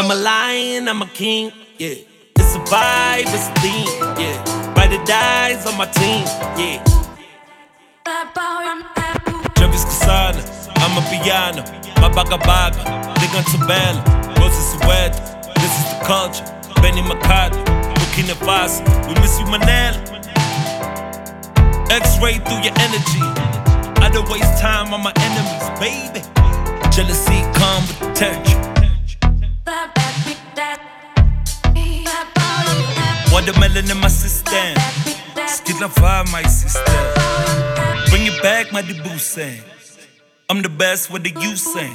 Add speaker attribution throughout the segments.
Speaker 1: I'm a lion, I'm a king, yeah. It's a vibe, it's a theme, yeah. Ride or dies on my team, yeah. Travis Casana, I'm a piano. Mabaga baga, Ligan Tabella, Rosa Suede. This is the culture. Benny Makati, Burkina Faso. We miss you, Manila. X-ray through your energy. I don't waste time on my enemies, baby. Jealousy come with the tension. Watermelon in my system. Skill of my sister. Bring it back, my debut saying. I'm the best, what do you say?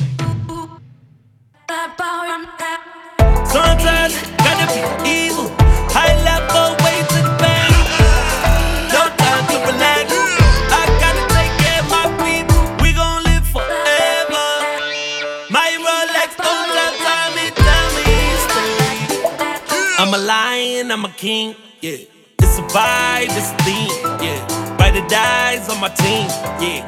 Speaker 1: Sometimes gotta be evil. High level, way to the bank. No time to relax. I gotta take care of my people. We gon' live forever. My Rolex, don't tell me straight. I'm a lion, I'm a king, yeah. It's a vibe, it's a theme, yeah. Ride or dies on my team, yeah.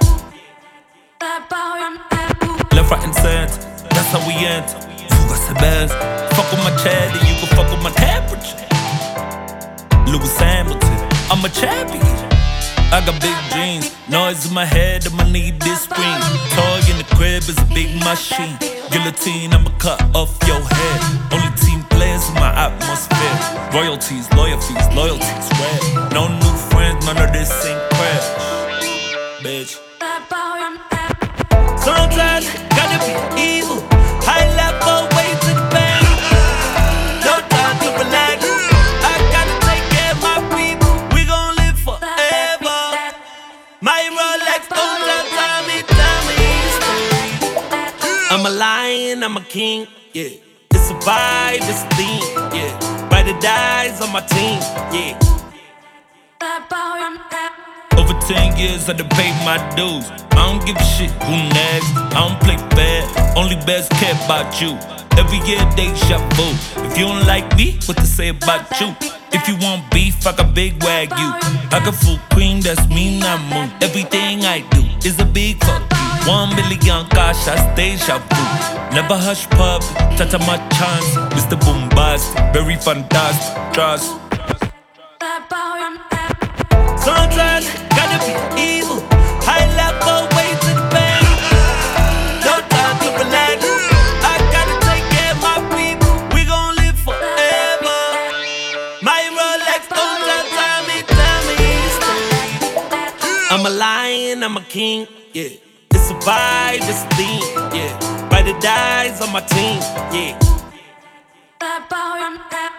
Speaker 1: Left, right, and center, that's how we enter. Fuga the best. Fuck with my cheddar, you can fuck with my temperature. Lewis Hamilton, I'm a champion. I got big dreams, noise in my head, I'ma need this spring. Toy in the crib is a big machine. Guillotine, I'ma cut off your head. Only team players in my atmosphere. Royalties, loyalties, red. No new friends, none of this ain't crash. Bitch. Sometimes gotta be evil. High level, way to the bank. No time to relax. I gotta take care of my people. We gon' live forever. My Rolex, don't tell me straight. I'm a lion, I'm a king, yeah. It's a vibe, it's a theme, yeah. Ride or dies on my team, yeah. Over 10 years I done paid my dues. I don't give a shit who next. I don't play fair, only best care about you. Every year deja vu. If you don't like me, what to say about you? If you want beef, I got big wagyu. I got full cream, that's me, not moon. Everything I do is a big fuck you. 1 million cash, I deja vu. Never hush pub, tata my chance. Mr. Bombastic, very fantastic, trust. Sometimes gotta be evil. High level, way to the bank. No time to relax. I gotta take care of my people. We gon' live forever. My Rolex, don't tell me straight. I'm a lion, I'm a king, yeah. It's a vibe, it's a theme, yeah. Ride or dies on my team, yeah.